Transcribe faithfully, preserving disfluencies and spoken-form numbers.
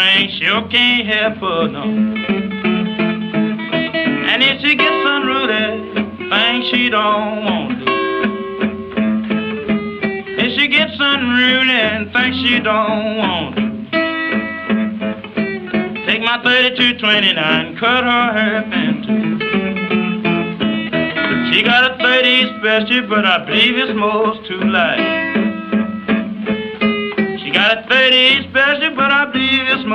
swing, sure can't help her, no. And if she gets unruly, things she don't want to do. If she gets unruly and things she don't want to. Take my thirty-two twenty-nine, cut her hair in two. She got a thirty special, but I believe it's most too light. She got a thirty special, but I believe it's most